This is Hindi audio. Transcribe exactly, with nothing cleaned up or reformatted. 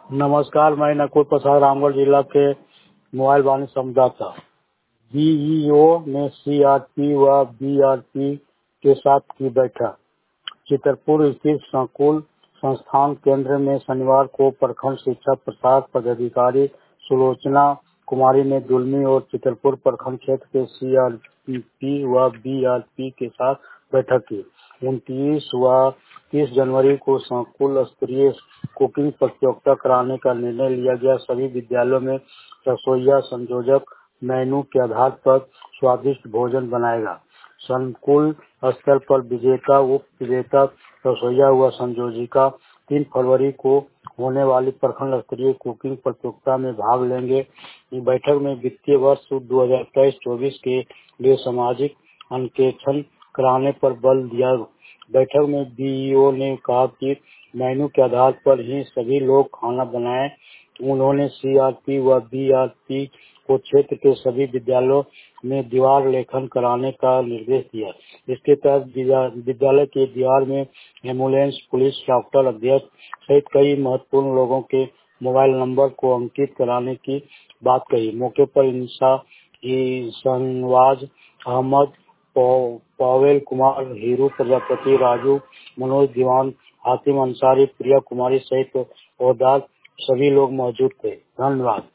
नमस्कार, मैं नकुल प्रसाद रामगढ़ जिला के मोबाइल वाणी संवाददाता। बीईओ ने सीआरपी व बीआरपी के साथ की बैठक। चितरपुर स्थित संकुल संस्थान केंद्र में शनिवार को प्रखंड शिक्षा प्रसार पदाधिकारी सुलोचना कुमारी ने दुलमी और चितरपुर प्रखंड क्षेत्र के सीआरपी व बीआरपी के साथ बैठक की। उनतीस व तीस जनवरी को संकुल स्तरीय कुकिंग प्रतियोगिता कराने का निर्णय लिया गया। सभी विद्यालयों में रसोइया संयोजक मेनू के आधार पर स्वादिष्ट भोजन बनाएगा। संकुल स्तर पर विजेता, उप विजेता, रसोइया व संयोजिका तीन फरवरी को होने वाली प्रखंड स्तरीय कुकिंग प्रतियोगिता में भाग लेंगे। बैठक में वित्तीय वर्ष दो हजार तेईस चौबीस के लिए सामाजिक अंकेक्षण कराने पर बल दिया। बैठक में बीईओ ने कहा कि मेनू के आधार पर ही सभी लोग खाना बनाएं। उन्होंने सीआरपी व बीआरपी को क्षेत्र के सभी विद्यालयों में दीवार लेखन कराने का निर्देश दिया। इसके तहत विद्यालय के दीवार में एम्बुलेंस, पुलिस, डॉक्टर, अध्यक्ष सहित कई महत्वपूर्ण लोगों के मोबाइल नंबर को अंकित कराने की बात कही। मौके पर इंसा, शहनवाज अहमद, पावेल कुमार, हीरू प्रजापति, राजू, मनोज दीवान, हातिम अंसारी, प्रिया कुमारी सहित औरदार सभी लोग मौजूद थे। धन्यवाद।